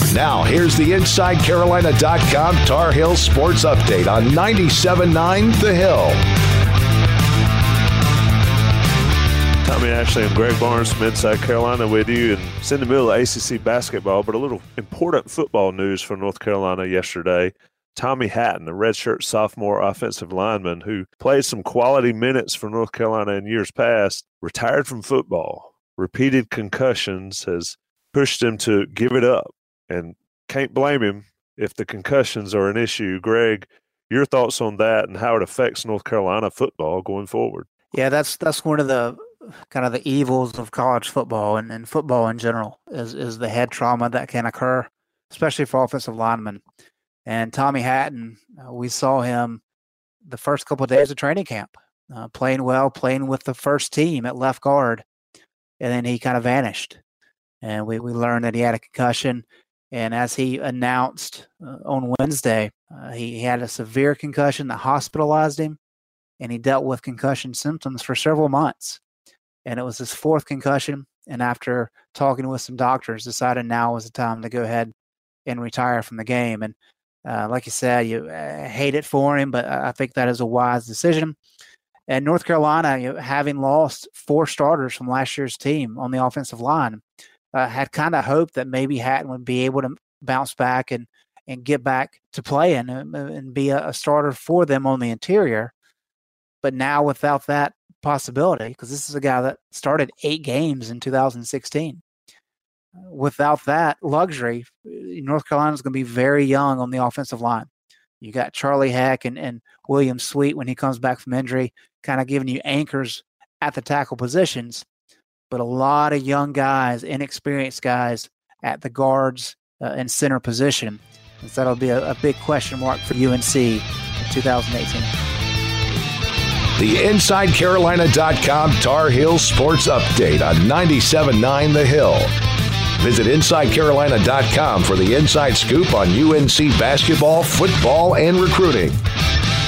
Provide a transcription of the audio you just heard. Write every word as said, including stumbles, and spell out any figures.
Now, here's the Inside Carolina dot com Tar Heel Sports Update on ninety-seven point nine The Hill. Tommy Ashley and Greg Barnes from Inside Carolina with you. And it's in the middle of A C C basketball, but a little important football news from North Carolina yesterday. Tommy Hatton, a redshirt sophomore offensive lineman who played some quality minutes for North Carolina in years past, retired from football. Repeated concussions has pushed him to give it up. And can't blame him if the concussions are an issue. Greg, your thoughts on that and how it affects North Carolina football going forward? Yeah, that's that's one of the kind of the evils of college football and, and football in general is, is the head trauma that can occur, especially for offensive linemen. And Tommy Hatton, uh, we saw him the first couple of days of training camp, uh, playing well, playing with the first team at left guard, and then he kind of vanished. And we, we learned that he had a concussion. And as he announced uh, on Wednesday, uh, he, he had a severe concussion that hospitalized him, and he dealt with concussion symptoms for several months. And it was his fourth concussion. And after talking with some doctors, decided now was the time to go ahead and retire from the game. And uh, like you said, you uh, hate it for him, but I think that is a wise decision. And North Carolina, you know, having lost four starters from last year's team on the offensive line, Uh, had kind of hoped that maybe Hatton would be able to bounce back and, and get back to playing and, and be a, a starter for them on the interior. But now without that possibility, because this is a guy that started eight games in two thousand sixteen, without that luxury, North Carolina is going to be very young on the offensive line. You got Charlie Heck and, and William Sweet when he comes back from injury, kind of giving you anchors at the tackle positions. But a lot of young guys, inexperienced guys at the guards uh, and center position. And so that'll be a, a big question mark for U N C in two thousand eighteen. The Inside Carolina dot com Tar Heel Sports Update on ninety-seven point nine The Hill. Visit Inside Carolina dot com for the inside scoop on U N C basketball, football, and recruiting.